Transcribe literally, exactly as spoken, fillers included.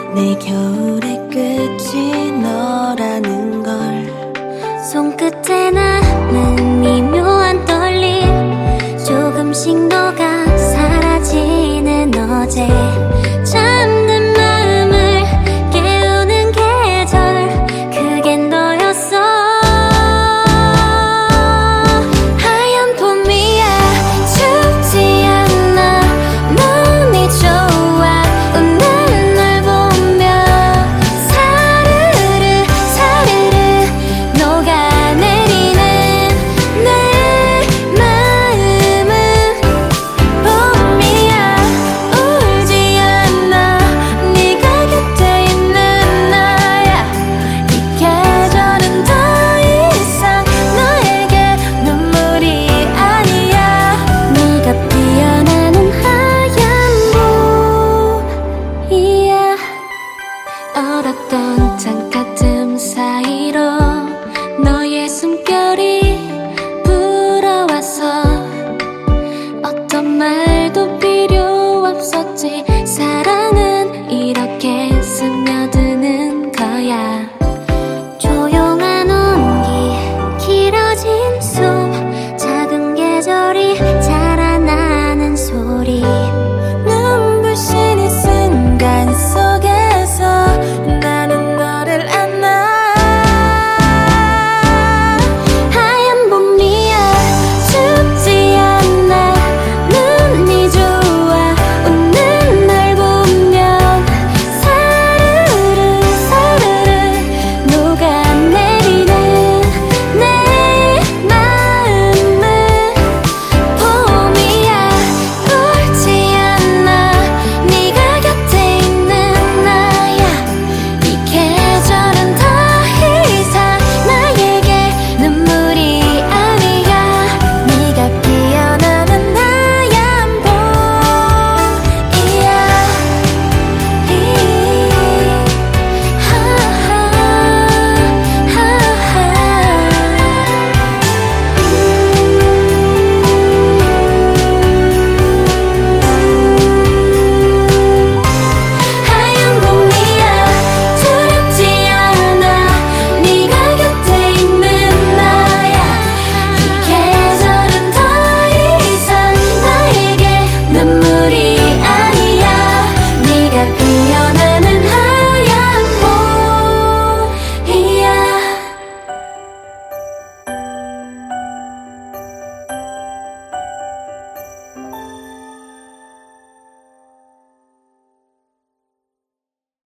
내 겨울의 끝이 너라는 걸. 손끝에 나는 미묘한 떨림, 조금씩 녹아 사라지는 어제. 잠든 마음을 깨우는 계절, 그겐 너였어. 하얀 봄 위에 춥지 않아, 너무 좋아. 웃는 널 보며 사르르 사르르 녹아내리는 내 마음은 봄이야. 울지 않아, 네가 곁에 있는 나야. 이 계절은 더 이상 너에게 눈물이 아니야. 네가 피어나는 하얀 봄이야. 얼었던